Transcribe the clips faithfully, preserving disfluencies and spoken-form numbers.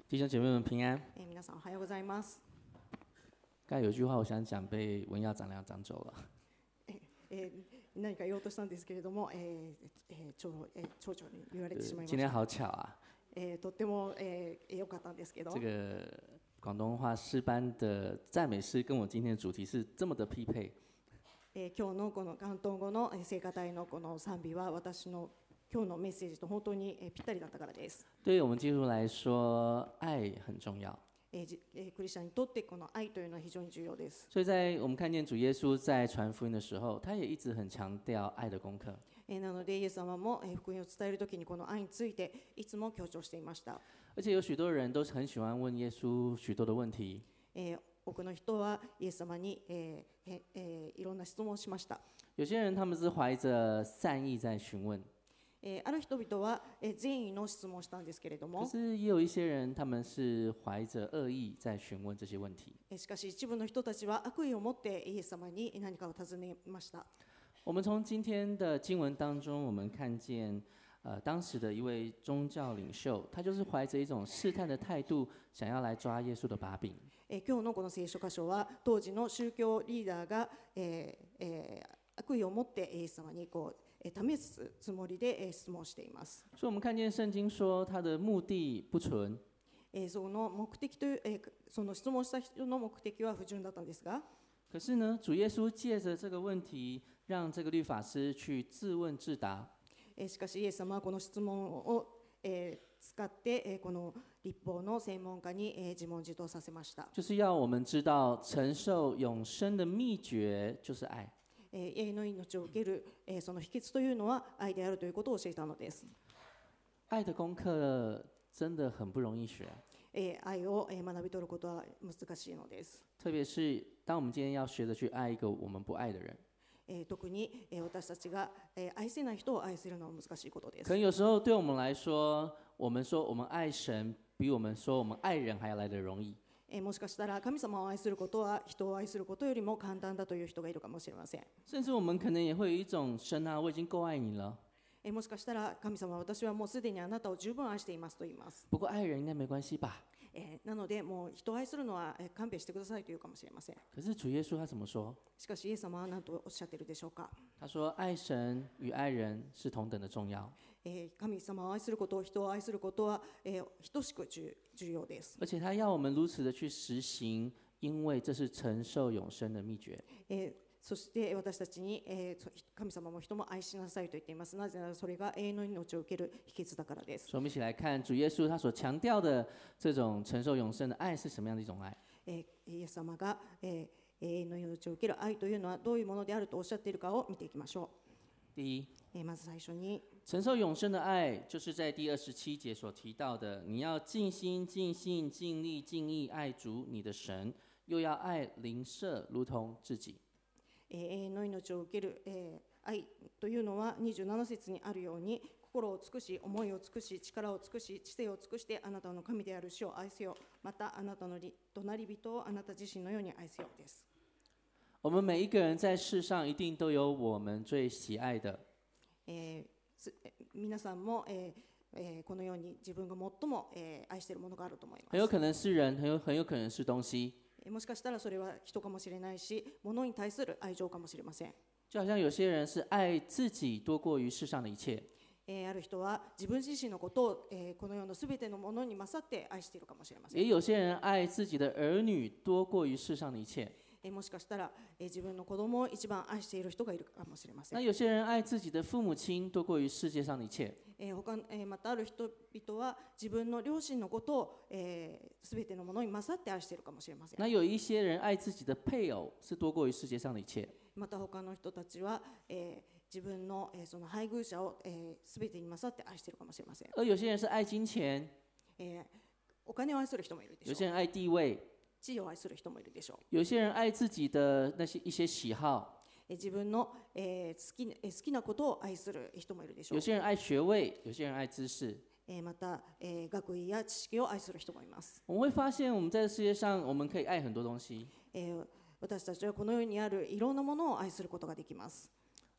弟兄姐妹们平安。 えー、皆さんおはようございます。 刚才有句话我想讲，被文耀长良讲走了。 えー、何か言おうとしたんですけれども、えーえー、長えー、長長に言われてしまいました。 今天好巧啊！ えー、とっても、えー、良かったんですけど。 这个广东话诗班的赞美诗跟我今天的主题是这么的匹配。 えー、今日のこの広東語の聖歌隊のこの賛美は私の今日のメッセージと本当にぴったりだったからです。 对于我们基督徒来说，愛很重要。 えーえー、クリスチャンにとってこの愛というのは非常に重要です。 所以在我们看见主耶稣在传福音的时候，他也一直很強調愛的功課。 えー、なのでイエス様も、えー、福音を伝えるときにこの愛についていつも強調していました。 而且有許多人都很喜歡問耶穌許多的問題。 えー、多くの人はイエス様に、えーえー、いろんな質問をしました。 有些人他們是懷着善意在詢問。 えー、ある人々は、えー、善意の質問をしたんですけれども、 可是也有一些人，他们是怀着惡意在詢問這些問題。 しかし一部の人たちは悪意を持ってイエス様に何かを尋ねました。 我們從今天的經文當中，我們看見，呃，當時的一位宗教領袖，他就是懷着一種試探的態度，想要來抓耶穌的把柄。 えー、今日のこの聖書箇所は当時の宗教リーダーが、えーえー、悪意を持ってイエス様にこう試すつもりで質問しています。 所以我們看見聖經說他的目的不純。 えー、その目的という、えー、その質問した人の目的は不純だったんですが、 可是呢，主耶穌借着這個問題，讓這個律法師去自問自答。 えー、しかしイエス様はこの質問を、えー、使って、えー、この律法の専門家に、えー、自問自答させました。 就是要我們知道承受永生的秘訣就是愛。 永遠の命を受ける、えー、その秘訣というのは愛であるということを教えたのです。 愛的功課真的很不容易學。 えー、愛を学び取ることは難しいのです。 特別是當我們今天要學着去愛一個我們不愛的人。 えー、特に、えー、私たちが、えー、愛せない人を愛するのは難しいことです。 可能有時候對我們來說，我們說我們愛神，比我們說我們愛人還要來得容易。 えー、もしかしたら神様を愛することは人を愛することよりも簡単だという人がいるかもしれません。 甚至我們可能也會有一種神啊，我已經夠愛你了。 えー、もしかしたら神様は私はもうすでにあなたを十分愛していますと言います。 不過愛人應該沒關係吧？ えー、なのでもう人を愛するのは、えー、勘弁してくださいと言うかもしれません。 可是主耶穌他怎麼說？ しかしイエス様は何とおっしゃっているでしょうか。 他說愛神與愛人是同等的重要。 えー、神様を愛すること、人を愛することは、えー、等しく重要です。 而且他要我們如此的去實行，因為這是承受永生的秘訣。 えーそして私たちに、えー、神様も人も愛しなさいと言っています。なぜならそれが永遠の命を受ける秘訣だからです。 所以我們一起來看主耶穌他所強調的這種承受永生的愛是什麼樣的一種愛。 えー、イエス様が、えー、永遠の命を受ける愛というのはどういうものであるとおっしゃっているかを見ていきましょう。第一、 えー、まず最初に承受永生的愛就是在第二十七節所提到的，你要盡心、盡性、盡力、盡意愛主你的神，又要愛鄰舍如同自己。 永遠の命を受ける、えー、愛というのはにじゅうなな節にあるように、心を尽くし、思いを尽くし、力を尽くし、知性を尽くしてあなたの神である主を愛せよ。またあなたの隣人をあなた自身のように愛せよです。 我們每一個人在世上一定都有我們最喜愛的。 えー、皆さんも、えーえー、このように自分が最も、えー、愛しているものがあると思います。 很有可能是人，很有很有可能是東西。 もしかしたらそれは人かもしれないし、物に対する愛情かもしれません。 就好像有些人是愛自己多過於世上的一切。 えー、ある人は自分自身のことを、えー、この世のすべてのものに勝って愛しているかもしれません。 也有些人愛自己的兒女多過於世上的一切。 えー、もしかしたら、えー、自分の子供を一番愛している人がいるかもしれません。 那有些人愛自己的父母親多過於世界上的一切。 えー他えー、またある人々は自分の両親のことを、えー、全てのものに勝って愛しているかもしれません。 那有一些人愛自己的配偶是多過於世界上的一切。 また他の人たちは、えー、自分の、えー、その配偶者を、えー、全てに勝って愛しているかもしれません。 而有些人是愛金錢。 えー、お金を愛する人もいるでしょう。 有些人愛地位。 地位を愛する人もいるでしょう。 有些人愛自己的那些一些喜好。 自分の、えー、好き、えー、好きなことを愛する人もいるでしょう。 有些人愛學位，有些人愛知識。 えー、また、えー、学位や知識を愛する人もいます。 我們會發現，我們在世界上，我們可以愛很多東西。 えー、私たちはこの世にあるいろんなものを愛することができます。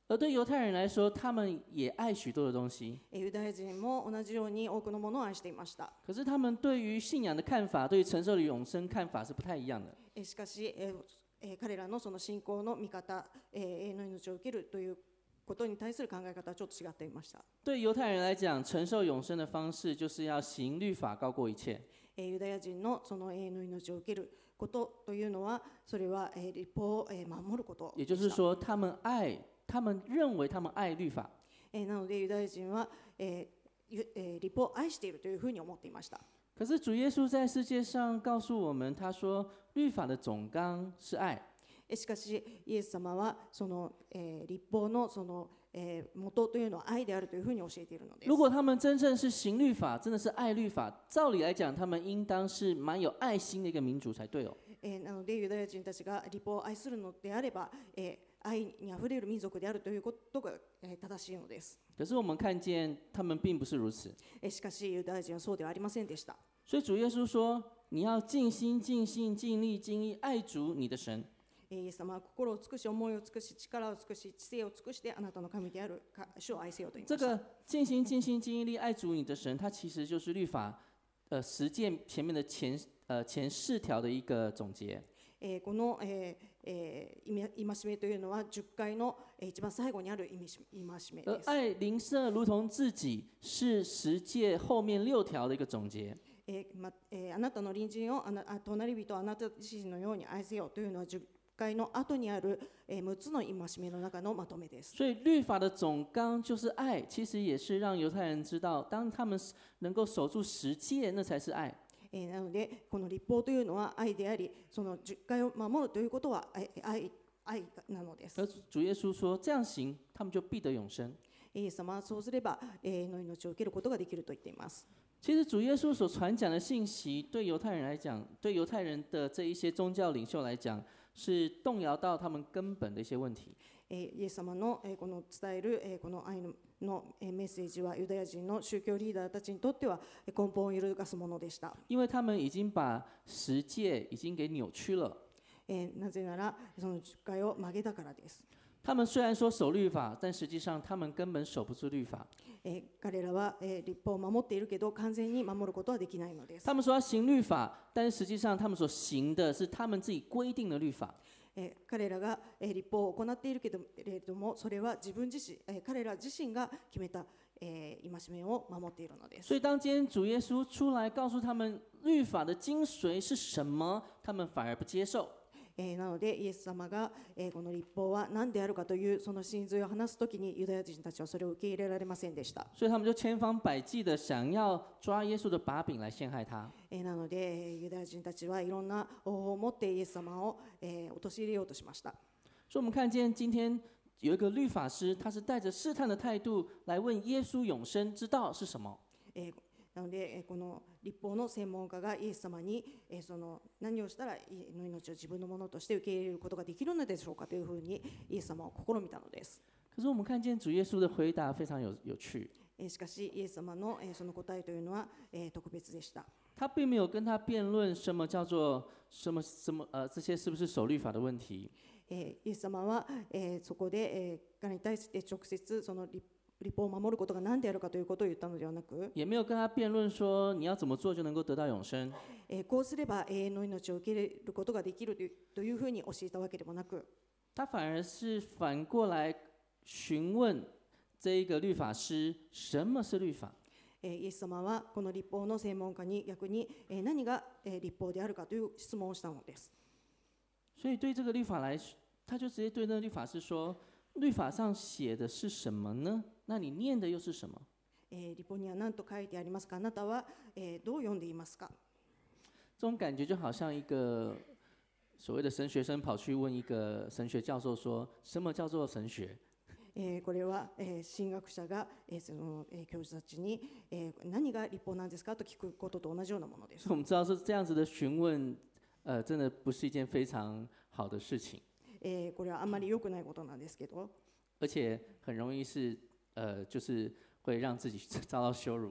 而对犹太人来说，他们也爱许多的东西。 えーユダヤ人も同じように多くのものを愛していました。 可是他们对于信仰的看法，对于承受的永生看法是不太一样的。 えーしかし、えーえー彼らのその信仰の見方、えー永遠の命を受けるということに対する考え方はちょっと違っていました。 对犹太人来讲，承受永生的方式就是要行律法高过一切。 えーユダヤ人のその永遠の命を受けることというのは、それは、えー立法を、えー守ることでした。 也就是说，他们爱，他们认为他们爱律法。 えーなのでユダヤ人は、えーゆえー立法を愛しているというふうに思っていました。 可是主耶稣在世界上告诉我们，他说律法的总纲是爱。 しかしイエス様はその、えー立法のその、えー元というのは愛であるというふうに教えているのです。 如果他们真正是行律法，真的是愛律法，照理来讲，他们应当是蛮有爱心的一个民族才对哦。 えーなのでユダヤ人たちが立法を愛するのであれば、えー愛にあふれる民族であるということが、えー正しいのです。 可是我们看見他们并不是如此， えーしかしユダヤ人はそうではありませんでした。 所以主耶稣说：“你要尽心、尽性、尽力、尽意愛主你的神。” えーイエス様は心を尽くし、思いを尽くし、力を尽くし、知性を尽くしてあなたの神である主を愛せよと言いました。 这个尽心、尽性、尽意力愛主你的神，它其实就是律法呃实践前面的前呃前四条的一个总结。 えーこの、えーえー、戒めというのはじゅっかいの、えー一番最後にある戒めです。 而愛鄰舍如同自己是十诫後面六條的一個總結。 えーまえーあなたの隣人をあなあ隣人をあなた自身のように愛せよというのはじゅっかいの後にある、えー、むっつの戒めの中のまとめです。 所以律法的總綱就是愛，其實也是讓猶太人知道，當他們能夠守住十誡，那才是愛。 えーなのでこの立法というのは愛であり、そのじゅっかいを守るということは愛愛愛なのです。 而主耶穌說：“這樣行，他們就必得永生。” イエス様はそうすれば永遠の命を受けることができると言っています。 其實主耶穌所傳講的信息，對猶太人來講，對猶太人的這一些宗教領袖來講，是動搖到他們根本的一些問題。 えーイエス様の、えーこの伝える、えーこの愛のの、えーメッセージはユダヤ人の宗教リーダーたちにとってはえー根本を揺るがすものでした。 因為他們已經把十誡已經給扭曲了。 えーなぜならそのじゅっかいを曲げたからです。 他們雖然說守律法，但實際上他們根本守不住律法。 えー彼らは、えー立法を守っているけど完全に守ることはできないのです。 他們說要行律法，但是實際上他們所行的是他們自己規定的律法。 えー彼らが、えー立法を行っているけどれども、それは自分自身、えー彼ら自身が決めた、えー戒めを守っているのです。 所以當今天主耶穌出來告訴他們律法的精髓是什麼，他們反而不接受。 えーなのでイエス様が、えーこの立法は何であるかというその真髄を話すときにユダヤ人たちはそれを受け入れられませんでした。 所以他們就千方百計的想要抓耶穌的把柄來陷害他。 えーなのでえーユダヤ人たちはいろんな方法を持ってイエス様を、えー陥れようとしました。 所以我們看見今天有一個律法師，他是帶着試探的態度來問耶穌永生之道是什麼。 えーなので、えーこの立法の専門家がイエス様に、えーその何をしたらの命を自分のものとして受け入れることができるのでしょうかというふうにイエス様を試みたのです。 可是我們看見主耶穌的回答非常有有趣。 えーしかしイエス様の、えーその答えというのは、えー特別でした。 他並沒有跟他辯論什麼叫做什麼什麼呃這些是不是守律法的問題。 えーイエス様は、えーそこで、えー彼に対して直接その立立法を守ることが何であるかということを言ったのではなく、 也沒有跟他辯論說你要怎麼做就能夠得到永生。 えーこうすれば永遠の命を受け入れることができるというというふうに教えたわけでもなく、 他反而是反過來詢問這一個律法師什麼是律法。 えーイエス様はこの立法の専門家に逆に、えー何が、えー立法であるかという質問をしたのです。 所以對這個律法來說，他就直接對那個律法師說：律法上寫的是什麼呢？那你念的又是什麼？ えー立法には何と書いてありますか？あなたは、えーどう読んでいますか？ 這種感覺就好像一個所謂的神學生跑去問一個神學教授說：什麼叫做神學？ えーこれは、えー神學者が、えーそのえー教授たちに、えー何が立法なんですかと聞くことと同じようなものです。 我們知道是這樣子的詢問，呃，真的不是一件非常好的事情， えーこれはあんまり良くないことなんですけど、 而且很容易是，呃，就是會讓自己遭到羞辱。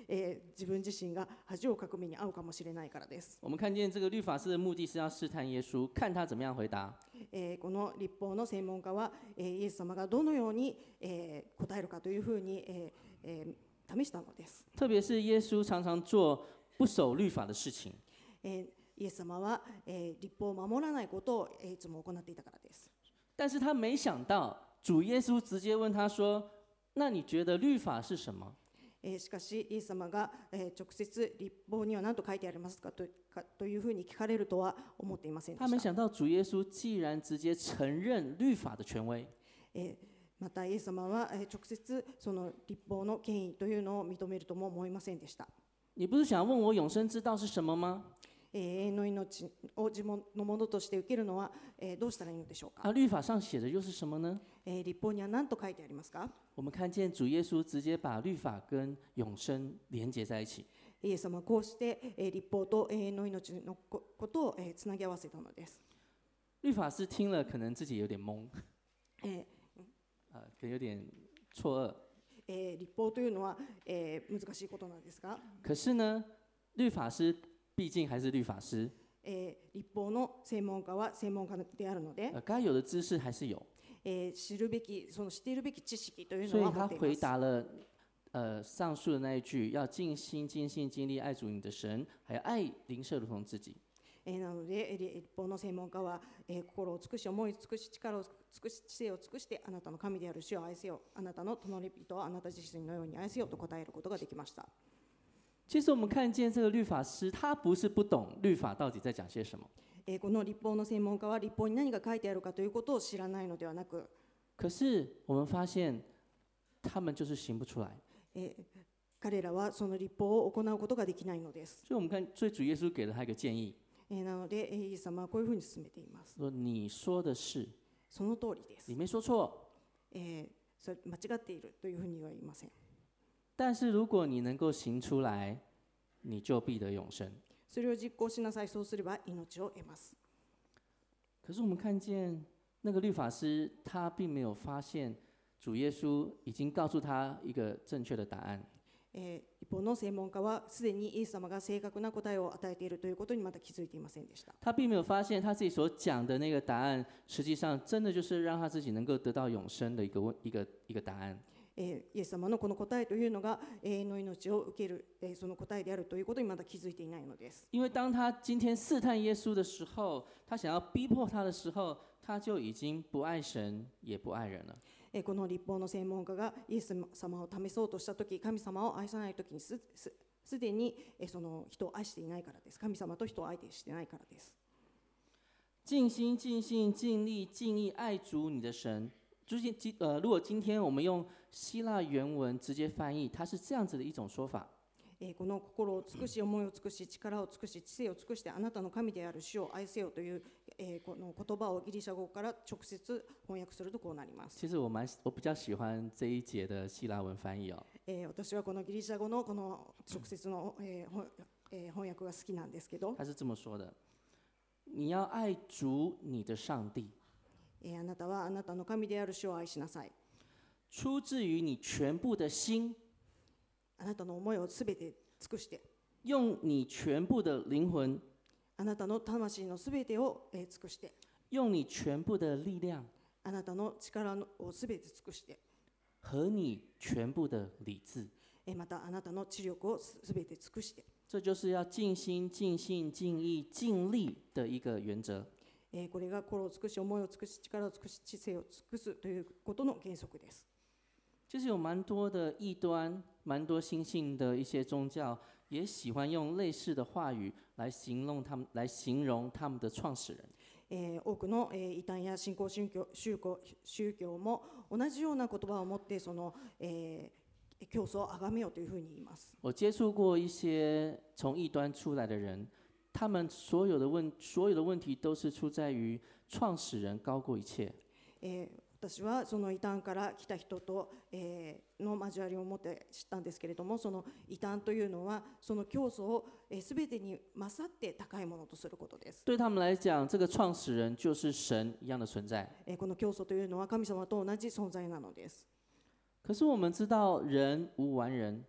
えー自分自身が恥をかく目に遭うかもしれないからです。 我们看见这个律法师的目的是要试探耶稣，看他怎么样回答。 えーこの立法の専門家は、えーイエス様がどのように、えー答えるかというふうに、えーえー試したのです。 特别是耶稣常常做不守律法的事情， えーイエス様は、えー立法を守らないことを、えーいつも行っていたからです。 但是他没想到主耶稣直接问他说：“那你觉得律法是什么？” えーしかしイエス様が、えー直接立法には何と書いてありますかとかというふうに聞かれるとは思っていませんで他没した。 想到主耶稣既然直接承认律法的权威， えーまたイエス様は、えー直接その立法の権威というのを認めるとも思いませんでした。 你不是想问我永生之道是什么吗？ えー永遠の命を自分のものとして受けるのは、えーどうしたらいいのでしょうか。 啊，律法上写的又是什么呢？ えー立法には何と書いてありますか。 我们看见主耶稣直接把律法跟永生连接在一起。 イエス様はこうして、えー立法と永遠の命のこことを、えーつなぎ合わせたのです。 律法师听了可能自己有点懵， えー呃，可能有点错愕。 えー立法というのは、えー難しいことなんですが、 可是呢，律法师毕竟还是律法师， えー立法の専門家は専門家であるので、 呃，该有的知识还是有， えー知るべきその知っているべき知識という所以他のは持ってい回ます。 答了呃上述的那一句，要尽心、尽性、尽力爱主你的神，还要爱邻舍如同自己。 えーなので、えー立法の専門家は、えー心を尽くし、思い尽くし、力を尽くし、知性を尽くして、あなたの神である主を愛せよ、あなたの隣人はあなた自身のように愛せよと答えることができました。 其实我们看见这个律法师，他不是不懂律法到底在讲些什么， えーこの立法の専門家は立法に何が書いてあるかということを知らないのではなく、 可是我们发现他们就是行不出来。 えー彼らはその立法を行うことができないのです。 所以我们看，所以主耶稣给了他一个建议， えーなので、えーイエス様はこういうふうに進めています。 说你说的是， その通りです你。没说错。 えーそれ間違っているというふうには言いません。 但是如果你能够行出来，你就必得永生。 それを実行しなさい、そうすれば命を得ます。 可是我们看见那个律法师，他并没有发现主耶稣已经告诉他一个正确的答案。 えー一方の専門家はすでにイエス様が正確な答えを与えているということにまだ気づいていませんでした。 他并没有发现他自己所讲的那个答案，实际上真的就是让他自己能够得到永生的一个问一个一个答案。 えーイエス様のこの答えというのが永遠の命を受ける、えーその答えであるということにまだ気づいていないのです。 因为当他今天试探耶稣的时候，他想要逼迫他的时候，他就已经不爱神也不爱人了。 えーこの立法の専門家がイエス様を試そうとしたとき、神様を愛さないときにすすすでに、えーその人を愛していないからです。神様と人を愛していないからです。 尽心、尽性、尽力、尽意爱主你的神。就是今呃，如果今天我们用希腊原文直接翻译，它是这样子的一种说法： えーこの心を尽くし、思いを尽くし、力を尽くし、知性を尽くしてあなたの神である主を愛せよという、えーこの言葉をギリシャ語から直接翻訳するとこうなります。 其实我蛮我比较喜欢这一节的希腊文翻译哦。 えー私はこのギリシャ語のこの直接の、えーほえー翻訳が好きなんですけど、 他是这么说的：你要爱主你的上帝， えーあなたはあなたの神である主を愛しなさい。 出自于你全部的心， あなたの思いをすべて尽くして、 用你全部的灵魂， あなたの魂のすべてを、えー尽くして、 用你全部的力量あなたの力をすべて尽くして、 和你全部的理智。 えーまたあなたの知力をすべて尽くして、 这就是要尽心、尽性、尽意、尽力的一个原则。 えーこれが心を尽くし、思いを尽くし、力を尽くし、知性を尽くすということの原則です。 其实有蛮多的异端，蛮多新兴的一些宗教，也喜欢用类似的话语来形容他们，来形容他们的创始人。 えー多くの、えー異端や新興宗教、宗教宗教も同じような言葉を持ってその、えー教祖を崇めようというふうに言います。 我接触过一些从异端出来的人，他们所有的问所有的问题都是出在于创始人高过一切。 えー私はその異端から来た人と、えーの交わりを持って知ったんですけれども、その異端というのはその教祖をすべてに勝って高いものとすることです。 对他们来讲，这个创始人就是神一样的存在。 えーこの教祖というのは神様と同じ存在なのです。 可是我们知道，人无完人，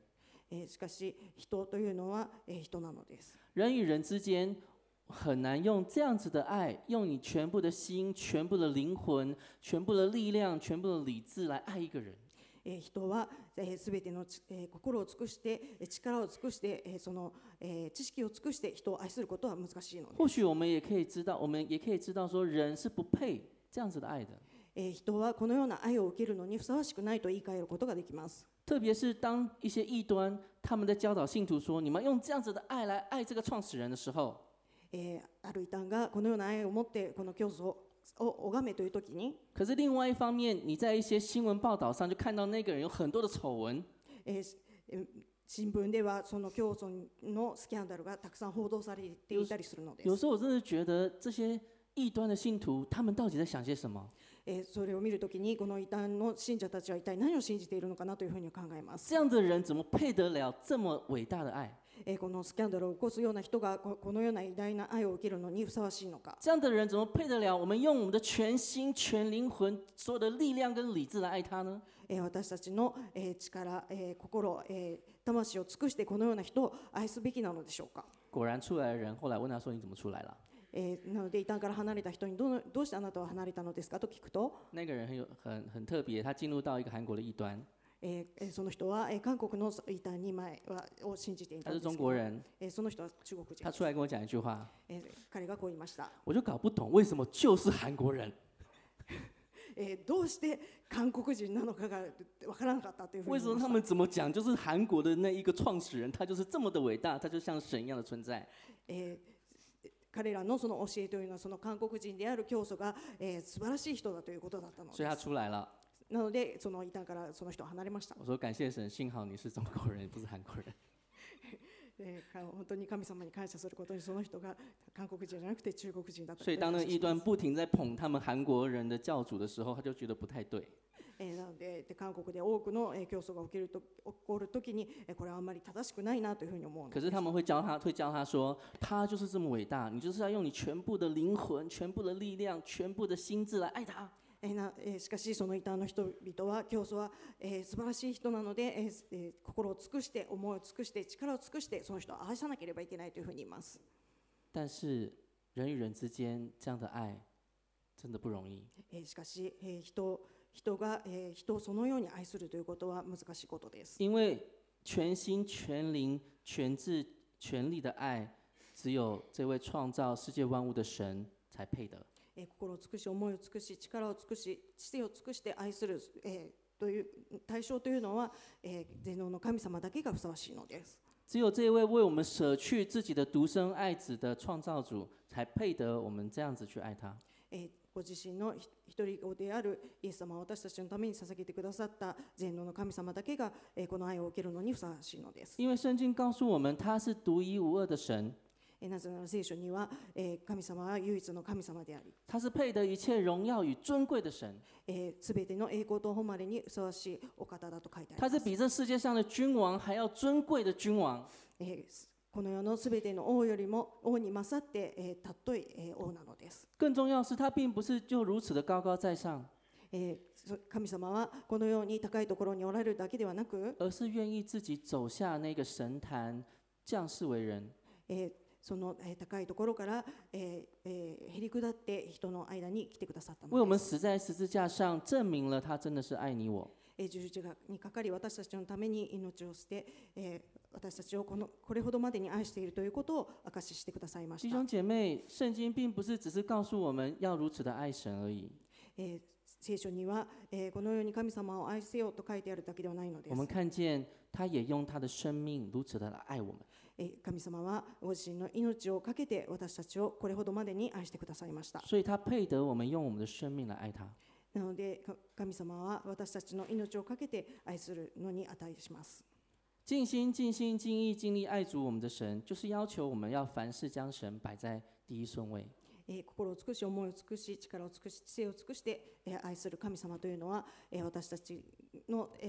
えーしかし人というのは、えー人なのです。 人与人之间很难用这样子的爱，用你全部的心、全部的灵魂、全部的力量、全部的理智来爱一个人。 えー人はすべ、えー、ての、えー心を尽くして、えー力を尽くして、えーその、えー知識を尽くして人を愛することは難しいのです。 或许我们也可以知道，我们也可以知道说，人是不配这样子的爱的。 えー人はこのような愛を受けるのにふさわしくないと言い換えることができます。 特别是当一些异端他们在教导信徒说，你们用这样子的爱来爱这个创始人的时候， えーある異端がこのような愛を持ってこの教祖を拝めというときに、 可是另外一方面，你在一些新闻报道上就看到那个人有很多的丑闻， えーえー新聞ではその教祖のスキャンダルがたくさん報道されていたりするのです。 有时候我真的觉得这些异端的信徒，他们到底在想些什么？ えーそれを見るときにこの異端の信者たちは一体何を信じているのかなというふうに考えます。 这样的人怎么配得了这么伟大的愛？ えーこのスキャンダルを起こすような人がここのような偉大な愛を受けるのにふさわしいのか。 这样的人怎么配得了我们用我们的全心、全灵魂、所有的力量跟理智来爱他呢？ えー私たちの、えー力、えー心、えー魂を尽くしてこのような人を愛すべきなのでしょうか。 果然出来的人后来问他说：“你怎么出来了えーなので異端から離れた人にどのどうしてあなたは離れたのですかと聞くと、？” 那个人很有很很特别，他进入到一个韩国的異端， えーえーその人は、えー韓国の異端に前はを信じていた他是中んですけど、 国人。 えーその人は中国人他です。 出来跟我讲一句话， えー彼がこう言いました。 我就搞不懂为什么就是韩国人， えーどうして韓国人なのかがわからなかったというふう为に言いました。 什么他们怎么讲就是韩国的那一个创始人，他就是这么的伟大，他就像神一样的存在。 えー彼らのその教えというのはその韓国人である教祖が、えー素晴らしい人だということだったの所以他です。 出来了。 なのでその異端からその人は離れました。 我说感谢神，幸好你是中国人，不是韩国人。 えーか本当に神様に感謝することにその人が韓国人じゃなくて中国人だった所以当那个異端不停在捧他们韓国人的教主的时候，他就觉得不太对。 えーなのでで韓国で多くのえー教祖が起きると起こるときにえーこれはあんまり正しくないなというふうに思うのです。 可是他们会教他，会教他说，他就是这么伟大，你就是要用你全部的灵魂、全部的力量、全部的心智来愛他。 えーなえーしかしその異端の人々は教祖は、えー素晴らしい人なので、えーえー心を尽くして思いを尽くして力を尽くしてその人を愛さなければいけないというふうに言います。 但是人与人之间这样的愛，真的不容易。 えーしかし、えー人人が、えー人をそのように愛するということは難しいことです。 因为全心、全灵、全智、全力的愛，只有这位创造世界万物的神才配得。 えー心を尽くし思いを尽くし力を尽くし知性を尽くして愛する、えーという対象というのは、えー全能の神様だけがふさわしいのです。 只有这位为我们舍去自己的独生爱子的创造主，才配得我们这样子去爱他。 えーご自身の一人子であるイエス様を私たちのために捧げてくださった全能の神様だけが、えーこの愛を受けるのにふさわしいのです。 因为圣经告诉我们，他是独一无二的神， えーなぜなら聖書には、えー神様は唯一の神様であり、 他是配得一切荣耀与尊贵的神， すべての栄光と誉れにふさわしいお方だと書いてあり他是ます。 比这世界上的君王还要尊贵的君王。 えーこの世のすべての王よりも王に勝って、えー、尊い、えー王なのです。 更重要是，他并不是就如此的高高在上， えーそ神様はこのように高いところにおられるだけではなく、 而是愿意自己走下那个神坛，降世为人。 えーその、えー高いところから、えーえーへり下って人の間に来てくださった为我们のです。 死在十字架上，证明了他真的是愛你我。 えー十字架にかかり私たちのために命を捨て、えー私たちをこのこれほどまでに愛しているということを証ししてくださいました。 弟兄姐妹，圣经并不是只是告诉我们要如此的愛神而已。 えー聖書には、えーこのように神様を愛せよと書いてあるだけではないのです。 我们看见他也用他的生命如此的来愛我们。 えー神様はご自身の命をかけて私たちをこれほどまでに愛してくださいました。 所以他配得我们用我们的生命来愛他。 なのでか神様は私たちの命をかけて愛するのに値します。 尽心、尽心、尽意、尽力愛主我们的神，就是要求我们要凡事将神摆在第一顺位。 えー心を尽くし思いを尽くし力を尽くし知性を尽くして、えー愛する神様というのは、えー私たちの、えー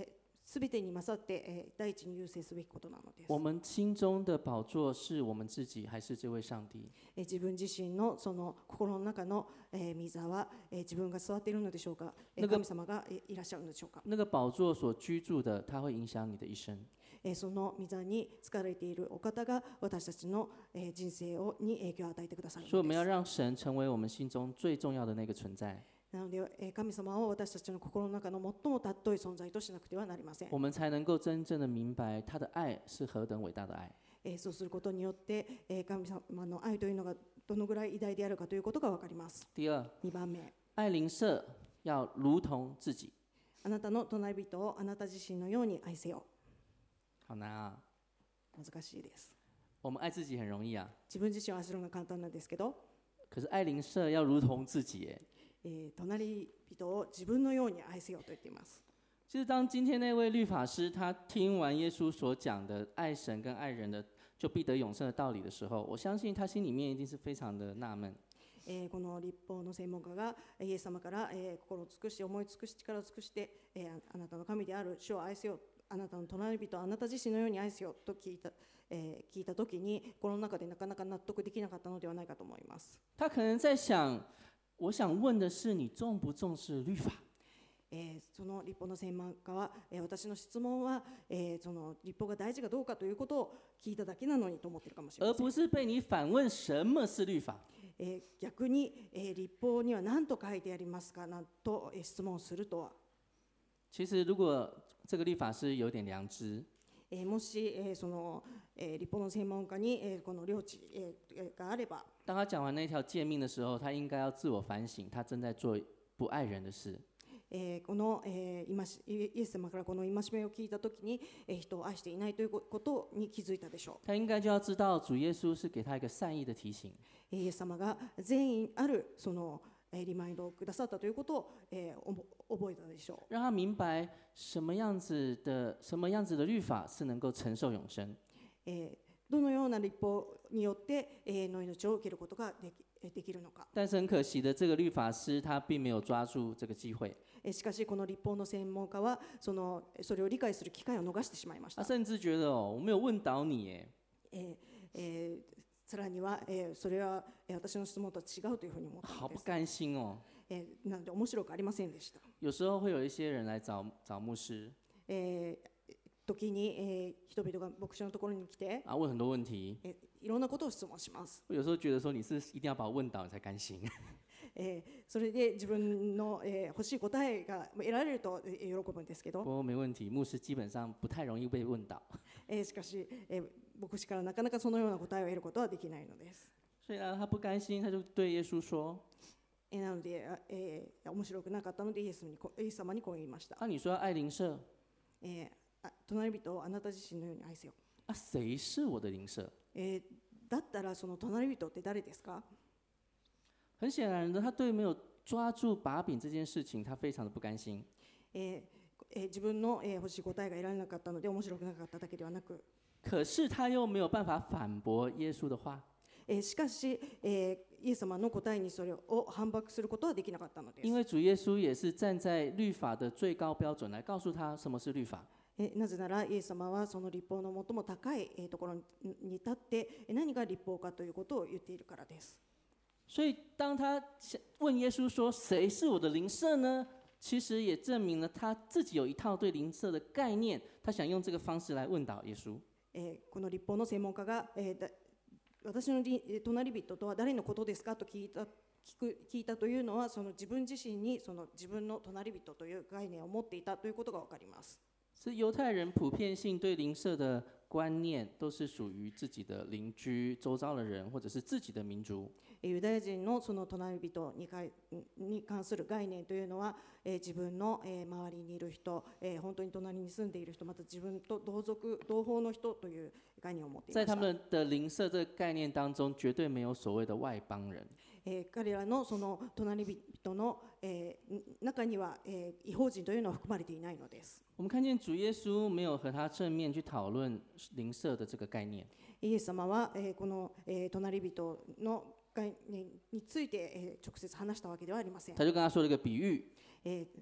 すべてに勝って、えー第一に優先すべきことなのです。 我们心中的宝座是我们自己，还是这位上帝？ えー自分自身のその心の中の、えー、御座は、えー自分が座っているのでしょうか、えー那个神様がえーいらっしゃるのでしょうか。 那个宝座所居住的，它会影響你的一生。 えーその御座に使われているお方が私たちの、えー人生をに影響を与えてくださる所以我のです。 们要让神成为我们心中最重要的那个存在， なので、えー神様を私たちの心の中の最も尊い存在としなくてはなりません。 我们才能够真正的明白他的爱是何等伟大的爱。 えーそうすることによって、えー神様の愛というのがどのぐらい偉大であるかということが分かります。 第二， にばんめ、 爱邻舍要如同自己。 あなたの隣人をあなた自身のように愛せよ。 好难啊！ 難しいです。 我们愛自己很容易啊， 自分自身を愛するのが簡単なんですけど、 可是愛鄰舍要如同自己耶。 えー隣人を自分のように愛せよと言っています。 其实当今天那位律法师他听完耶稣所讲的爱神跟爱人的就必得永生的道理的时候，我相信他心里面一定是非常的纳闷。 えーこの立法の専門家がえーイエス様から、えー心を尽くし思い尽くし力を尽くして、えーああなたの神である主を愛せよ、あなたの隣人をあなた自身のように愛せよと聞いた、えー聞いたときにこの中でなかなか納得できなかったのではないかと思います。 他可能在想，我想问的是，你重不重视律法？ えーその立法の専門家は、えー私の質問は、えーその立法が大事かどうかということを聞いただけなのにと思っているかもしれません。 而不是被你反问什么是律法。 えー逆に、えー立法には何と書いてありますかなと、えー質問するとは、 其实如果这个律法师有点良知， えーもし、えーそのえー立法の専門家に、えーこの領地、えーがあれば、 当他讲完那条诫命的时候，他应该要自我反省，他正在做不爱人的事。 えーこの、えー今しイエス様からこの戒めを聞いたときに、えー人を愛していないということに気づいたでしょう。 他应该就要知道，主耶稣是给他一个善意的提醒。 イエス様が全員あるそのえーリマインドをくださったということを、えーおぼ覚えたでしょう。 让他明白什么样子的什么样子的律法是能够承受永生。 えーどのような立法によって永遠の命を受けることができえーできるのか。 但是很可惜的，这个律法師他并没有抓住这个機会， えーしかしこの立法の専門家はそのそれを理解する機会を逃してしまいました。 他甚至觉得哦，我没有问倒你耶， えーえーさらには、えーそれは、えー私の質問とは違うというふうに思ったのです。 好不甘心哦。 えーなので面白くありませんでした。 有时候会有一些人来找找牧師えー時に、えー人々が牧師のところに来て、 啊，问很多问題。 えーいろんなことを質問します。 我有时候觉得说你是一定要把我问倒你才甘心。 えーそれで自分の、えー欲しい答えが得られると、えー喜ぶんですけど、 不过没问题，牧師基本上不太容易被問倒。 えーしかし、えー牧師からなかなかそのような答えを得ることはできないのです。 所以呢，他不甘心，他就对耶稣说えーなので、あえー面白くなかったのでイエスにこイエス様にこう言いました。：“ 啊，你说要愛鄰舍えーあ隣人をあなた自身のように愛せよ。 啊，誰是我的鄰舍？” えーだったらその隣人って誰ですか？ 很显然的，他对没有抓住把柄这件事情，他非常的不甘心。 えーえー自分の、えー欲しい答えが得られなかったので面白くなかっただけではなく、 可是他又没有办法反驳耶稣的話， えーしかし、えーイエス様の答えにそれを反駁することはできなかったのです。 因为主耶稣也是站在律法的最高标准来告诉他什么是律法。 えなぜならイエス様はその立法の最も高いえーところにに立ってえ何が立法かということを言っているからです。 所以当他问耶稣说：“谁是我的鄰舍呢？”其实也证明了他自己有一套对鄰舍的概念，他想用这个方式来问倒耶稣。 えーこの立法の専門家が、えーだ私のりえー隣人とは誰のことですかと聞いた聞く聞いたというのはその自分自身にその自分の隣人という概念を持っていたということがわかります。 是犹太人普遍性对邻舍的观念，都是属于自己的邻居、周遭的人，或者是自己的民族。 えーユダヤ人のその隣人にかいに関する概念というのは、えー自分の、えー周りにいる人、えー本当に隣に住んでいる人、また自分と同族同胞の人という概念を持っていま在他した。 们的邻舍这个概念当中，绝对没有所谓的外邦人。 えー彼らのその隣人の、えー中には、えー異邦人というのは含まれていないのです。 我们看见主耶稣没有和他正面去讨论邻舍的这个概念， イエス様は、えーこの、えー隣人の概念について、えー直接話したわけではありません。 他就跟他说了一个比喻。 えー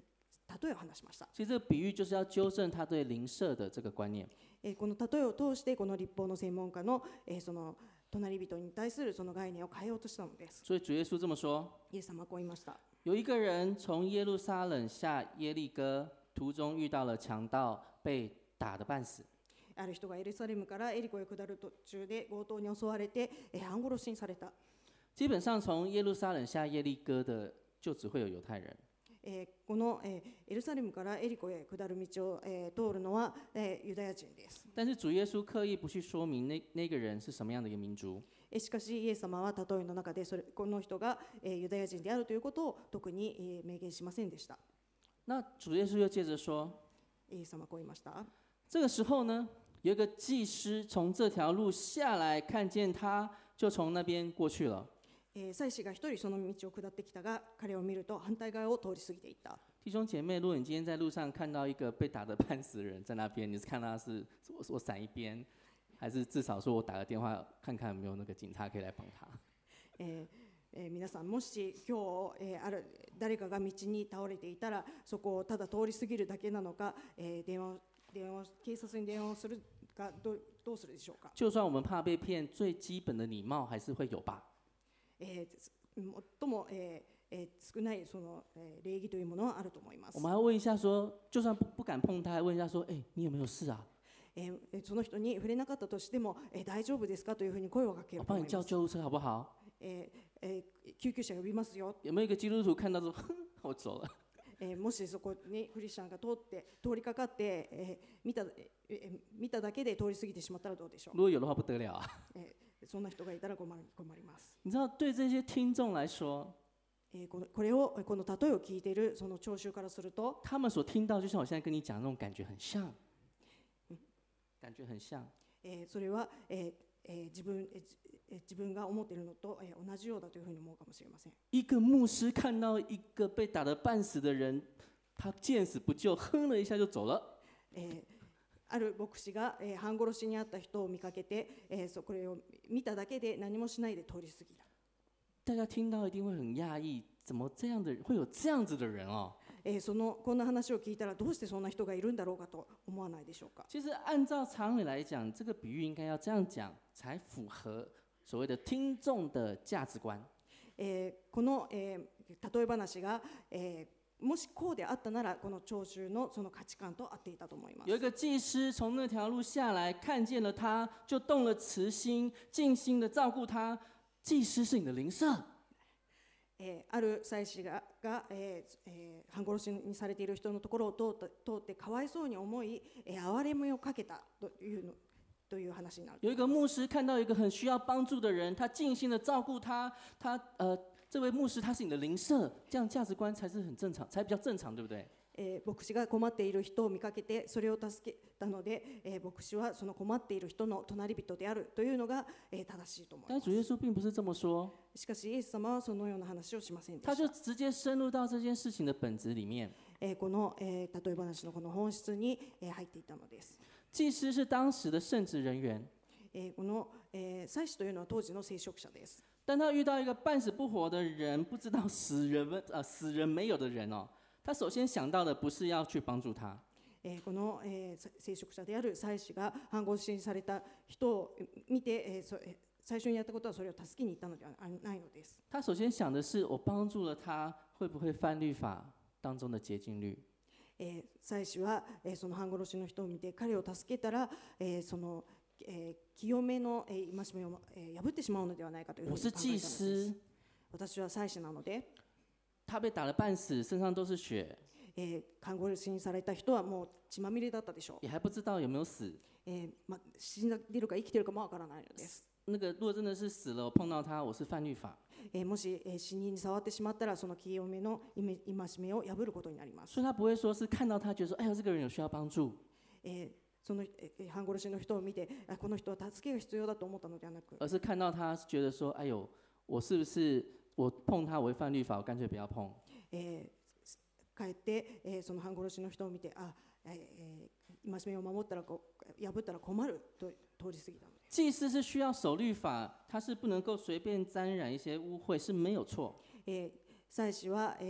例えを話しました。 其实这个比喻就是要纠正他对邻舍的这个观念。 えーこの例えを通してこの立法の専門家の、えーその隣人に対するその概念を変えようとしたのです。 所以主耶稣这么说： イエス様はこう言いました。 有一个人从耶路撒冷下耶利哥，途中遇到了强盗，被打得半死。 ある人がエルサレムからエリコへ下る途中で強盗に襲われて、えー半殺しにされた。 基本上从耶路撒冷下耶利哥的就只会有犹太人。 えーこの、えーエルサレムからエリコへ下る道を、えー通るのは、えーユダヤ人です。 但是主耶稣刻意不去说明那那个人是什么样的一个民族。 えーしかしイエス様は例えの中でそれこの人が、えーユダヤ人であるということを特に、えー明言しませんでした。 那主耶稣又接着说， イエス様はこう言いました。 这个时候呢，有一个祭司从这条路下来，看见他，就从那边过去了。 えー祭司が一人その道を下ってきたが、彼を見ると反対側を通り過ぎていった。 弟兄姐妹，如果你今天在路上看到一个被打得半死的人在那边，你是看他是我我闪一边，还是至少说我打个电话看看有没有那个警察可以来帮他？ えーえー皆さんもし今日、えーある誰かが道に倒れていたら、そこをただ通り過ぎるだけなのか、えー電話電話警察に電話をするかどうどうするでしょうか。 就算我们怕被骗，最基本的礼貌还是会有吧。 えー最も、えーえー少ないその、えー礼儀というものはあると思います我。们还问一下说，就算不不敢碰他，还问一下说，哎、你有没有事啊？ えーその人に触れなかったとしても、えー大丈夫ですかというふうに声をかける我帮你と思います。 叫救护車好不好？ えーえー救急車呼びますよ。 有没有一个基督徒看到说，哼，我走了？ えーもしそこにクリスチャンが通って通りかかって、えー見たえー見ただけで通り過ぎてしまったらどうでしょう。 如果有的话不得了啊！ えーそんな人がいたら困る困ります。 你知道，对这些听众来说， えーこのこれをこの例えを聞いているその聴衆からすると、 他们所听到，就像我现在跟你讲的那种感觉很像，感觉很像。 えーそれは、えーえー自分えーえー自分が思っているのと、えー同じようだというふうに思うかもしれません。 一个牧师看到一个被打得半死的人，他见死不救，哼了一下就走了。 えーある牧師が、えー半殺しにあった人を見かけて、えーそこれを見ただけで何もしないで通り過ぎた。 大家听到一定会很讶异，怎么这样的会有这样子的人哦？ えーそのこんな話を聞いたらどうしてそんな人がいるんだろうかと思わないでしょうか。 其实按照常理来讲，这个比喻应该要这样讲，才符合所谓的听众的价值观。 えーこの、えー例え話が、えーもしこうであったなら、この聴衆のその価値観と合っていたと思います。 有一个祭司从那条路下来，看见了他，就动了慈心，尽心的照顾他。祭司是你的邻舍。 えーある祭司がが、えーえー半殺しにされている人のところを通った通ってかわいそうに思い、えー憐れみをかけたというのという話になる。 有一个牧师看到一个很需要帮助的人，他尽心的照顾他，他呃，这位牧师他是你的邻舍，这样价值观才是很正常，才比较正常，对不对？ えー牧師が困っている人を見かけてそれを助けたので、えー牧師はその困っている人の隣人であるというのが、えー正しいと思います。 但主耶稣并不是这么说， しかしイエス様はそのような話をしませんで他した。 就直接深入到这件事情的本质里面。 えーこの、えー例え話のこの本質に、えー入っていったのです。 祭司是当时的圣职人员， えーこの、えー祭司というのは当時の聖職者です。 但他遇到一个半死不活的人，不知道死人们呃死人没有的人哦，他首先想到的不是要去帮助他， えーこの、えー聖職者である祭司が半殺しにされた人を見て、えーそえー最初にやったことはそれを助けに行ったのではないのです。 他首先想的是我帮助了他，会不会犯律法当中的洁净律？ えー祭司は、えーその半殺しの人を見て彼を助けたら、えーその、えー清めの、えー戒めを、えー破ってしまうのではないかというふう我是祭に考えたのです。 司， 私は祭司なので、 他被打了半死，身上都是血， えー半殺しにされた人はもう血まみれだったでしょう。 也还不知道有没有死。 えーま、死んでいるか生きているかもわからないのです。 那个如果真的是死了，我碰到他，我是犯律法。 えーもし、えー死人に触ってしまったらその清めの戒めを破ることになります。 所以他不会说是看到他觉得说，哎呦这个人有需要帮助， えーその、えー半殺しの人を見て、あこの人は助けが必要だと思ったのではなく、 而是看到他觉得说，哎呦，我是不是我碰他违反律法，我干脆不要碰。 えー帰って、えーその半殺しの人を見て、あ、えー戒めを守ったらこう破ったら困ると通り過ぎたので。 祭司是需要守律法，他是不能够随便沾染一些污秽，是没有错。 えー祭司は、えー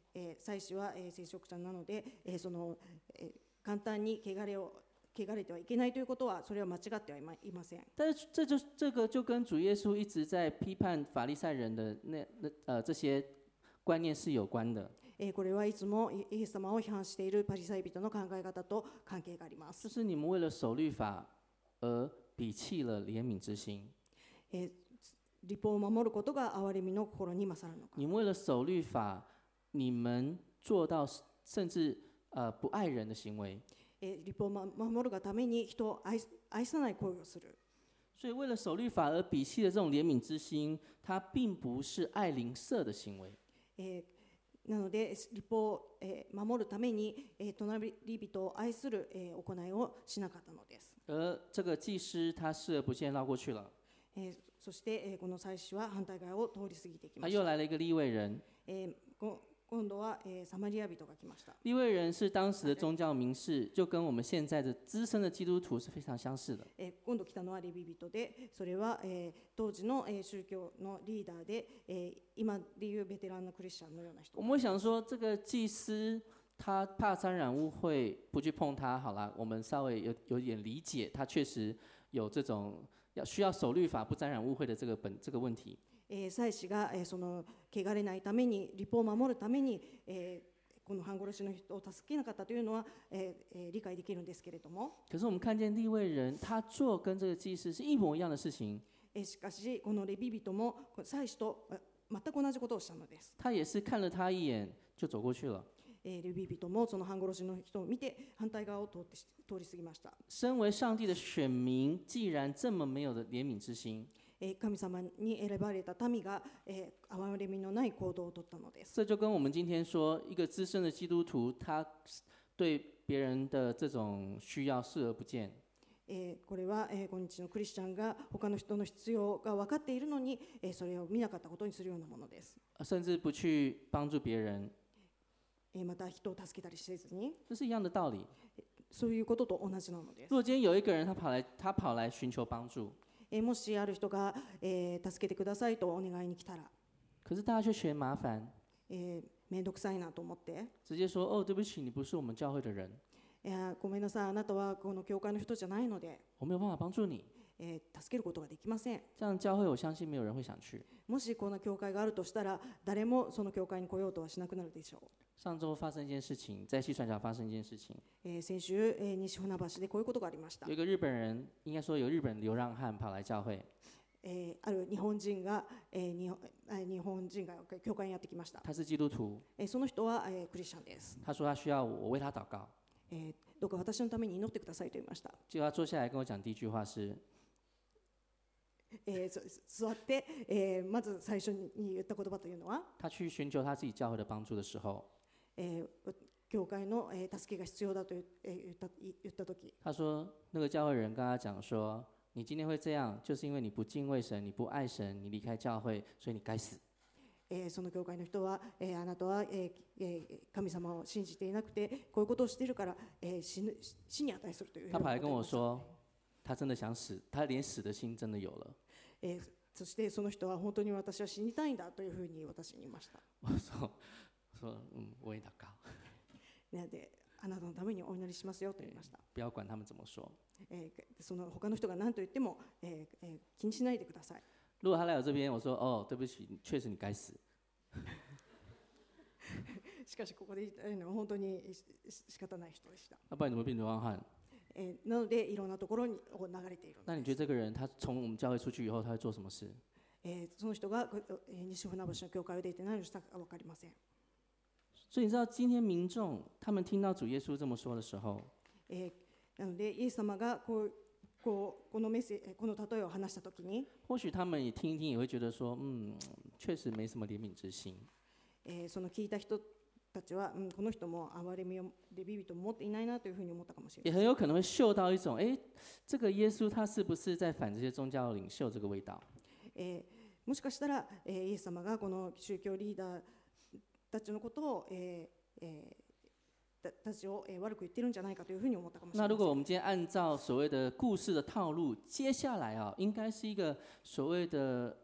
えー、祭司は、えー、聖職者なので、えーそのえー、簡単に汚れを汚れてはいけないということは、それは間違ってはいまいません。 但是这就这个就跟主耶稣一直在批判法利赛人的那那呃这些观念是有关的。 えーこれはいつもイエス様を批判しているパリサイ人の考え方と関係があります。 就是你们为了守律法而鄙弃了怜悯之心。 えー律法を守ることが憐れみの心に勝るのか。 你们为了守律法，你们做到甚至呃不愛人的行為。 えー律法を守るがために人を 愛, 愛さない行為をする。 所以为了守律法而鄙棄的这种怜悯之心，它并不是愛鄰舍的行為。 えー、なので律法を、えー、守るために、えー、隣人を愛する、えー、行いをしなかったのです。 而这个祭司他視而不見繞過去了。 えー、そして、えー、この祭司は反対側を通り過ぎていき他ました。 又來了一個利未人。 えー、こ今度は、えー、サマリア人が来ました。 利未人是当時的宗教名士，就跟我們現在的資深的基督徒是非常相似的。 えー、今度来たのはレビ人で、それは、えー、当時の、えー、宗教のリーダーで、えー、今でいうベテランのクリスチャンのような人。 我們會想說，這個祭司他怕沾染污穢，不去碰他，好啦，我們稍微有有點理解，他確實有這種要需要守律法不沾染污穢的這個本這個問題。 えー、祭司が、えー、その汚れないために、律法を守るために、えー、この半殺しの人を助けなかったというのは、えーえー、理解できるんですけれども。 可是我們看見利未人，他做跟這個祭司是一模一樣的事情。 えー、しかしこのレビ人も祭司と全く同じことをしたのです。 他也是看了他一眼就走過去了。 えー、レビ人もその半殺しの人を見て反対側を通って通り過ぎました。 身為上帝的選民，既然這麼沒有的憐憫之心， 神様に選ばれた民が、えー、憐れみのない行動をとったのです。 這就跟我們今天說，一個資深的基督徒，他對別人的這種需要視而不見。 えー、これは、えー、今日のクリスチャンが他の人の必要が分かっているのに、えー、それを見なかったことにするようなものです。 甚至不去幫助別人。 えー、また人を助けたりせずに。 這是一樣的道理。 そういうことと同じなのです。 如果今天有一個人他跑來，他跑來尋求幫助。 えもしある人が、えー、助けてくださいとお願いに来たら、 可是大家卻嫌麻煩， えー、めんどくさいなと思って直接說：哦，對不起，你不是我們教會的人， いやごめんなさい、あなたはこの教会の人じゃないので、 我沒有辦法幫助你。 えー、助けることができません。 這樣教會我相信沒有人會想去。 もしこの教会があるとしたら、誰もその教會に来ようとはしなくなるでしょう。 上週發生一件事情，在西船橋發生一件事情。 えー、先週、えー、西船橋でこういうことがありました。 有一個日本人，應該說有日本流浪漢跑來教會。 えー、ある日本人が、えー、日本日本人が教会にやってきました。 他是基督徒。 えー、その人は、えー、クリスチャンです。 他說他需要我為他禱告。 えー、どうか私のために祈ってくださいと言いました。 結果他坐下來跟我講第一句話是。 えー、座って、えー、まず最初に言った言葉というのは、 他去尋求他自己教會的幫助的時候， えー、教会の、えー、助けが必要だと言った言った時、 他說那個教會人跟他講說，你今天會這樣，就是因為你不敬畏神，你不愛神，你離開教會，所以你該死。 えー、その教会の人は、えー、あなたは、えーえー、神様を信じていなくて、こういうことをしているから、えー、死ぬ死に値するという。 他跑來跟我說，他真的想死，他連死的心真的有了。 えー、そしてその人は本当に私は死にたいんだというふうに私に言いました。 我說，說嗯，我也禱告。 なので、あなたのためにお祈りしますよと言いました。 不要管他們怎麼說。 えー、その他の人が何と言っても、えーえー、気にしないでください。 如果他來我這邊，我說哦，對不起，確實你該死。 しかしここで言いたいのは本当に仕方ない人でした。 要不然你怎麼變流浪漢？ えー、なのでいろんなところに流れている。 那你覺得這個人他從我們教會出去以後，他會做什麼事？ えー、その人が、えー、西船橋の教会を出て何をしたか分かりません。 所以你知道今天民眾他們聽到主耶穌這麼說的時候， えー、なのでイエス様がこうこうこのメッセこの例えを話したときに、 或許他們也聽一聽，也會覺得說，嗯，確實沒什麼憐憫之心。 えー、その聞いた人たちは、うん、この人も憐れみをレビ人も持っていないなというふうに思ったかもしれ也ません。 很有可能會嗅到一種，哎，這個耶穌他是不是在反這些宗教領袖這個味道？ えー、もしかしたら、えー、イエス様がこの宗教リーダーたちのことを、えーえー、たちを、えー、悪く言ってるんじゃないかというふうに思ったかもしれません。 那如果我們今天按照所謂的故事的套路，接下來啊，應該是一個所謂的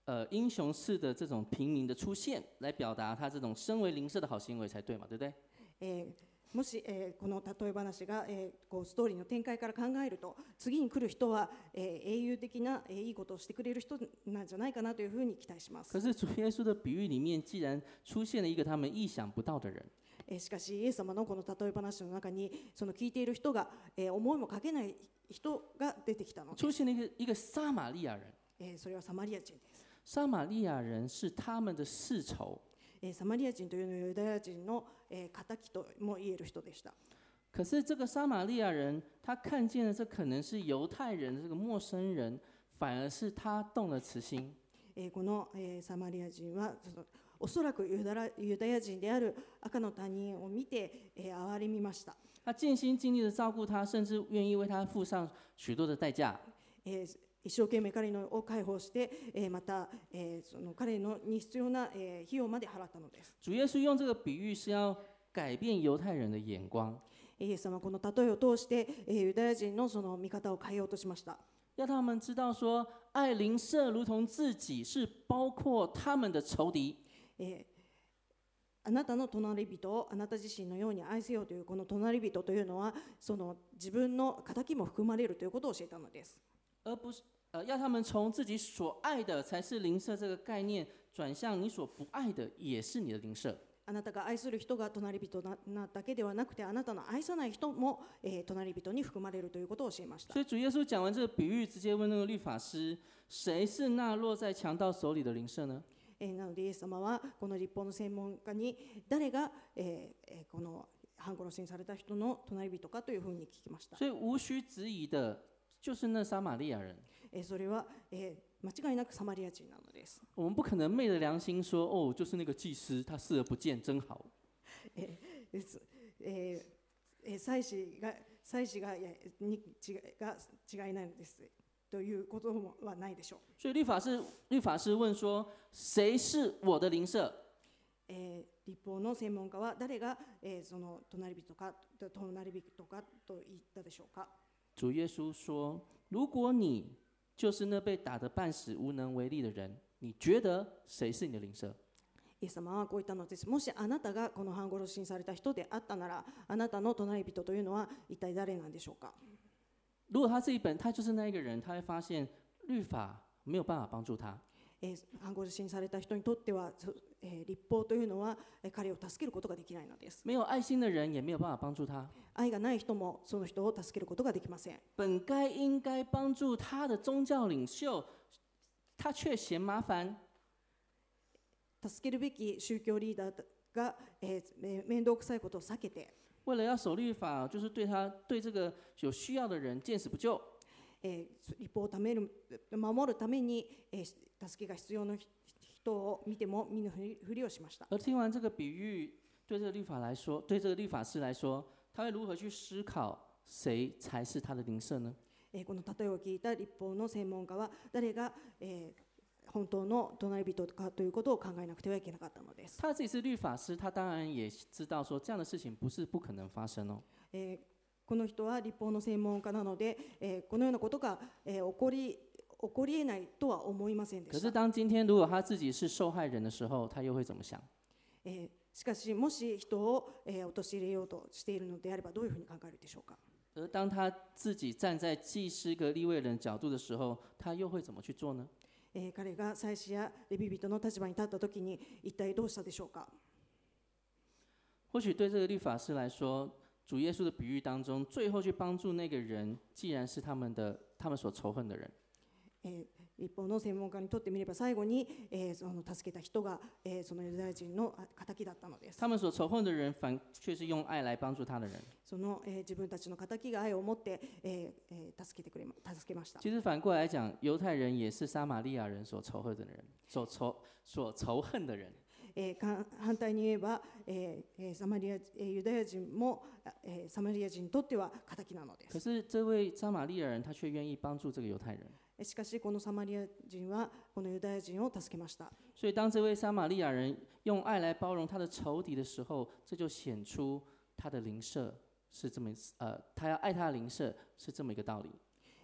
呃英雄式的这种平民的出现，来表达他这种身为邻舍的好行为才对嘛，对不对？ えーもし、えーこの例え話が、えーこうストーリーの展開から考えると、次に来る人は、えー英雄的な、えーいいことをしてくれる人なんじゃないかなというふうに期待します。 可是主耶稣的比喻里面，既然出现了一个他们意想不到的人， えーしかし、イエス様のこの例え話の中に、その聞いている人が、えー思いもかけない人が出てきたのです。 出现了一个一个撒玛利亚人。 えーそれはサマリア人です。 撒玛利亚人是他们的世仇， えーサマリア人というのはユダヤ人の、えー仇とも言える人でした。 可是这个撒玛利亚人，他看见了这可能是犹太人的这个陌生人，反而是他动了慈心。 えーこの、えーサマリア人はそのおそらくユダラユダヤ人である赤の他人を見て、えー憐れみました。 他尽心尽力的照顾他，甚至愿意为他付上许多的代价。 えー一生懸命彼のを解放して、えーまた、えーその彼のに必要な、えー費用まで払ったのです。 主耶稣用这个比喻是要改变犹太人的眼光， イエス様はこの例えを通して、えーユダヤ人のその見方を変えようとしました。 要他们知道说，爱邻舍如同自己，是包括他们的仇敌。 えーあなたの隣人をあなた自身のように愛せよというこの隣人というのはその自分の仇も含まれるということを教えたのです。 而不是呃，要他们从自己所爱的才是邻舍这个概念，转向你所不爱的也是你的邻舍。 あなたが愛する人が隣人なだけではなくて、あなたの愛さない人も、えー、隣人に含まれるということを教えました。 所以主耶稣讲完这个比喻，直接问那个律法师：谁是那落在强盗手里的邻舍呢？ えー、なのでイエス様はこの立法の専門家に誰が、えーえー、この半殺しにされた人の隣人かというふうに聞きました。 所以无需质疑的，就是那撒玛利亚人。 えー、それは、えー、間違いなくサマリア人なのです。 我们不可能昧着良心说：哦，就是那个祭司，他视而不見，真好。 えーですえーえー、祭司が祭司がいやに違いが違いないのですということもはないでしょう。 所以律法师律法師問說：誰是我的鄰舍？ えー、立法の専門家は誰が、えー、その隣人か隣人かと言ったでしょうか。 主耶稣說：如果你就是那被打得半死無能為力的人，你覺得誰是你的鄰舍？ イエス様はこう言ったのです。もしあなたがこの半殺しにされた人であったなら、あなたの隣人というのは一体誰なんでしょうか。 如果他是一本，他就是那一個人，他會發現律法沒有辦法幫助他。 えー、半殺しにされた人にとっては、えー、立法というのは、えー、彼を助けることができないのです。 沒有愛心的人也沒有辦法幫助他。 愛がない人もその人を助けることができません。 本該應該幫助他的宗教領袖，他卻嫌麻煩。 助けるべき宗教リーダーが、えー、面倒くさいことを避けて、 為了要守律法，就是對他對這個有需要的人見死不救。 えー、立法をめる守るために、えー、助けが必要な人を見ても見ぬふりをしました。 而聽完這個比喻，對這個律法來說，對這個律法師來說，他會如何去思考誰才是他的鄰舍呢？ えー、この例えを聞いた立法の専門家は誰が、えー本当の隣人かということを考えなくてはいけなかったのです。 他自己是律法師，他当然也知道說這樣的事情不是不可能發生哦。 えー、この人は立法の専門家なので、えー、このようなことが、えー、起こり起こり得ないとは思いませんでした。 可是當今天如果他自己是受害人的時候，他又會怎麼想？ えー、しかしもし人を、えー、陥れようとしているのであればどういうふうに考えるでしょうか。 而當他自己站在祭司跟利未人角度的時候，他又會怎麼去做呢？ えー、彼が祭司やレビ人の立場に立ったときに一体どうしたでしょうか。 或許對這個律法師來說，主耶穌的比喻當中，最後去幫助那個人，既然是他們的他們所仇恨的人。 えー、立法の専門家にとってみれば最後に、えー、その助けた人が、えー、そのユダヤ人の仇だったのです。 他們所仇恨的人，反卻是用愛來幫助他的人。 その、えー、自分たちの仇が愛を持って、えーえー、助けてくれま助けました。 其實反過來講，猶太人也是撒瑪利亞人所仇恨的人，所仇所仇恨的人。 えー、反対に言えば、えー、サマリア、えー、ユダヤ人も、えー、サマリア人にとっては仇なのです。 可是這位撒瑪利亞人，他卻願意幫助這個猶太人。 しかしこのサマリア人はこのユダヤ人を助けました。 所以當這位撒瑪利亞人用愛來包容他的仇敵的時候，這就顯出他的鄰舍是這麼，呃，他要愛他的鄰舍是這麼一個道理。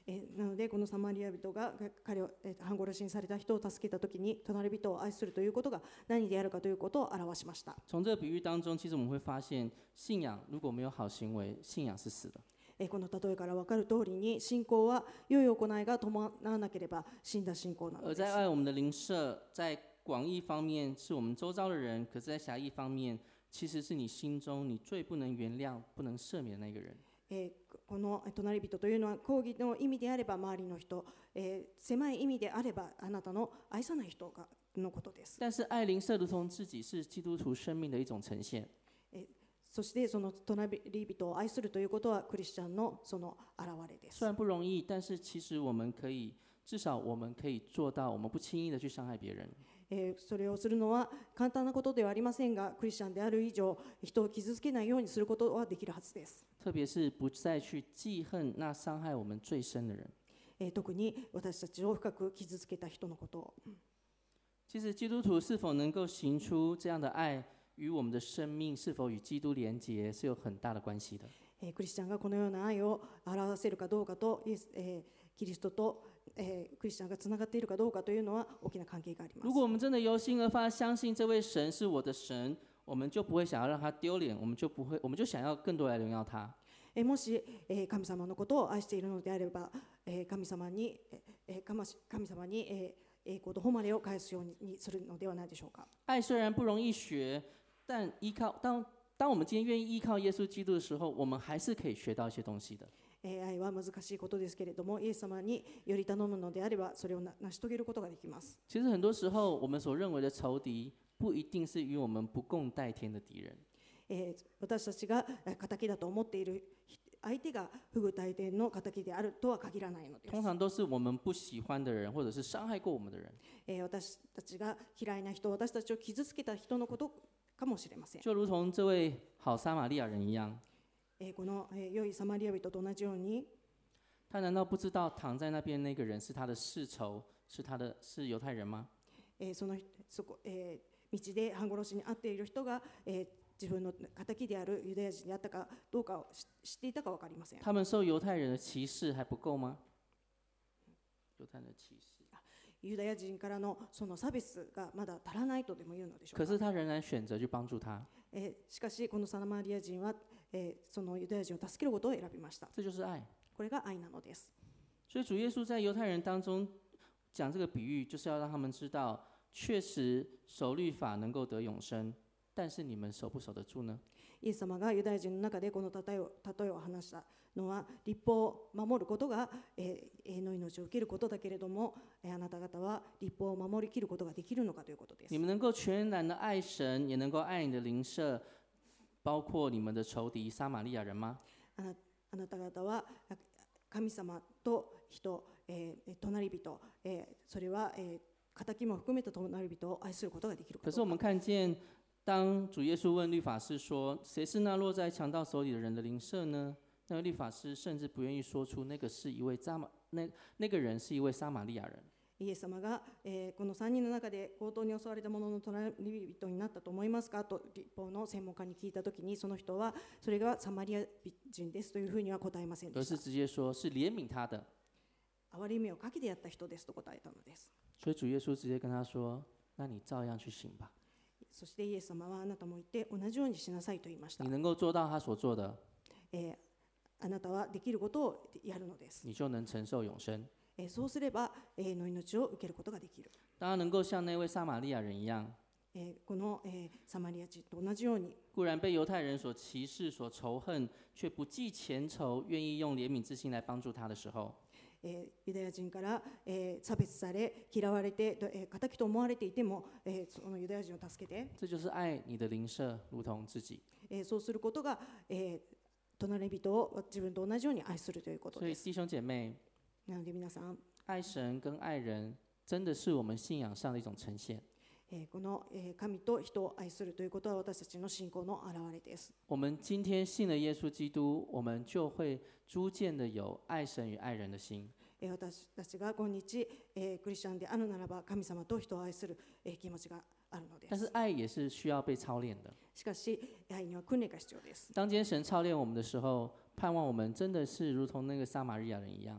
えーなのでこのサマリア人が彼を、えー半殺しにされた人を助けたときに隣人を愛するということが何であるかということを表しました。 从这个比喻当中，其实我们会发现，信仰如果没有好行为，信仰是死的。 えーこの例えから分かる通りに信仰は良い行いが伴わなければ死んだ信仰なの而です。 在爱我们的邻舍，在广义方面是我们周遭的人，可是在狭义方面，其实是你心中你最不能原谅、不能赦免的那个人。 えーこの隣人というのは講義の意味であれば周りの人、えー狭い意味であればあなたの愛さない人がのことです。 但是爱邻舍如同自己，是基督徒生命的一种呈现。 そしてその隣人を愛するということはクリスチャンのその現れです。 虽然不容易，但是其实我们可以，至少我们可以做到，我们不轻易的去伤害别人。 えーそれをするのは簡単なことではありませんが、クリスチャンである以上、人を傷つけないようにすることはできるはずです。 特别是不再去记恨那伤害我们最深的人。 えー特に私たちを深く傷つけた人のことを。 其实基督徒是否能够行出这样的爱，与我们的生命是否与基督连结是有很大的关系的。 えークリスチャンがこのような愛を表せるかどうかと、イエスえーキリストと、えークリスチャンがつながっているかどうかというのは大きな関係があります。 如果我们真的由心而发相信这位神是我的神，我们就不会想要让他丢脸，我们就不会，我们就想要更多来荣耀他。 えーもし、えー神様のことを愛しているのであれば、えー神様に、えー神神様に、えー栄光と誉れを返すようにするのではないでしょうか。 爱虽然不容易学，但依靠当当我们今天愿意依靠耶稣基督的时候，我们还是可以学到一些东西的。 えー愛は難しいことですけれども、イエス様により頼むのであれば、それをな成し遂げることができます。 其实很多时候，我们所认为的仇敌，不一定是与我们不共戴天的敌人。 えー私たちがえー敵だと思っている相手が不具体天の敵であるとは限らないのです。 通常都是我们不喜欢的人，或者是伤害过我们的人。 えー私たちが嫌いな人、私たちを傷つけた人のことかもしれません。 就如同这位好撒玛利亚人一样， えーこの、えー良いサマリア人と同じように、 他难道不知道躺在那边那个人是他的世仇，是他的是犹太人吗？ えーそのそこ、えー道で半殺しに遭っている人が、えー自分の敵であるユダヤ人であったかどうかを知っていたか分かりません。 他们受犹太人的歧視还不够吗？犹太人的歧視。 ユダヤ人からのその差別がまだ足らないとでも言うのでしょうか。 可是他仍然选择去帮助他， えーしかしこのサマリア人は、えーそのユダヤ人を助けることを選びました。 这就是愛。 これが愛なのです。 所以主耶稣在犹太人当中讲这个比喻，就是要让他们知道，确实守律法能够得永生，但是你们守不守得住呢？ イエス様がユダヤ人の中でこの例えを例えを話したのは、立法を守ることが、えー永遠の命を受けることだけれども、えーあなた方は立法を守りきることができるのかということです。 你们能够全然的愛神，也能够愛你的鄰舍，包括你们的仇敵撒瑪利亞人嗎？ あなあなた方はあ神様と人、えー隣人、えーそれは、えー敵も含めた隣人を愛することができること可是我们看见，当主耶稣问律法师说：“谁是那落在强盗手里的人的邻舍呢？”那个律法师甚至不愿意说出那个是一位撒玛那那个人是一位撒玛利亚人。 イエス様が、えーこのさんにんの中で強盗に襲われた者の隣人になったと思いますかと立法の専門家に聞いたときに、その人はそれがサマリア人ですというふうには答えませんで而是した。 直接说是怜悯他的。 憐れみをかけてやった人ですと答えたのです。 所以主耶稣直接跟他说：“那你照样去行吧。 そしてイエス様はあなたも言って同じようにしなさいと言いました你。能够做到他所做的， えーあなたはできることをやるのです。 你就能承受永生。 えーそうすれば永遠の命を受けることができる。 当然能够像那位撒玛利亚人一样， えーこの、えーサマリア人と同じように、 固然被犹太人所歧視、所仇恨，却不计前仇，愿意用怜悯之心来帮助他的时候， えーユダヤ人から、えー差別され嫌われて、えー敵と思われていても、えーそのユダヤ人を助けて、 这就是愛你的鄰舍如同自己。 えーそうすることが、えー隣人を自分と同じように愛するということです。 所以弟兄姐妹， なので皆さん、 愛神跟愛人真的是我们信仰上的一种呈现。 えーこの、えー神と人を愛するということは私たちの信仰の表れです。 我们今天信了耶稣基督，我们就会逐渐的有愛神与愛人的心。 えー私たちが今日、えークリスチャンであるならば、神様と人を愛する、えー気持ちがあるので但是す。 愛也是需要被操練的。 しかし、愛には訓練が必要です。 当今天神操练我们的时候，盼望我们真的是如同那个撒玛利亚人一样，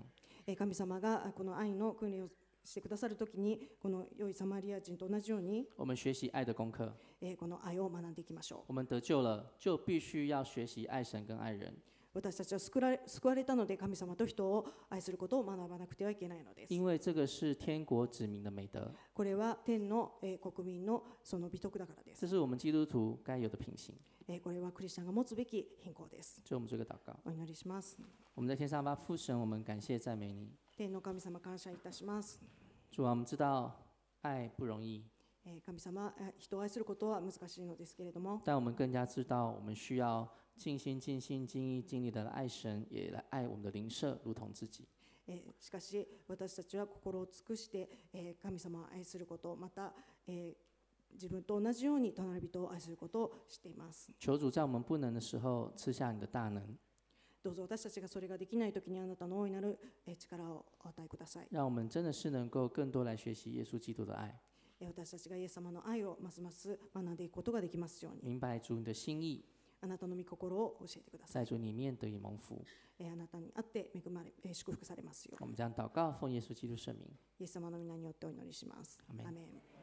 えー神様がこの愛の訓練をしてくださるときに、この良いサマリア人と同じように、 我们学习爱的功课。 えーこの愛を学んでいきましょう。 我们得救了，就必须要学习爱神跟爱人， 私たちは救われ救われたので、神様と人を愛することを学ばなくてはいけないのです。 因为这个是天国子民的美德， これは天の、えー国民のその美徳だからです。 这是我们基督徒该有的品行。 えーこれはクリスチャンが持つべき品行です。 就我们这个祷告， お祈りします。 我们在天上吧，父神，我们感谢赞美你。 天の神様、感謝いたします。 主啊，我们知道爱不容易， えー神様、えー人を愛することは難しいのですけれども、 但我们更加知道，我们需要尽心、尽心、尽意、尽力的来爱神，也来爱我们的邻舍，如同自己。 えーしかし私たちは心を尽くして、えー神様を愛すること、また、えー自分と同じように隣人を愛することをしています。 求主在我们不能的时候赐下你的大能， どうぞ私たちがそれができないときに、あなたの大いなるえー力をお与えください。 让我们真的是能够更多来学习耶稣基督的愛， えー私たちがイエス様の愛をますます学んでいくことができますように、 明白主你的心意， あなたの御心を教えてください。 在主里面得以蒙福。 えーあなたにあって恵まれ、えー祝福されますよう我们将祷告奉耶稣基督圣名， イエス様の皆によってお祈りします。 アメンアメン。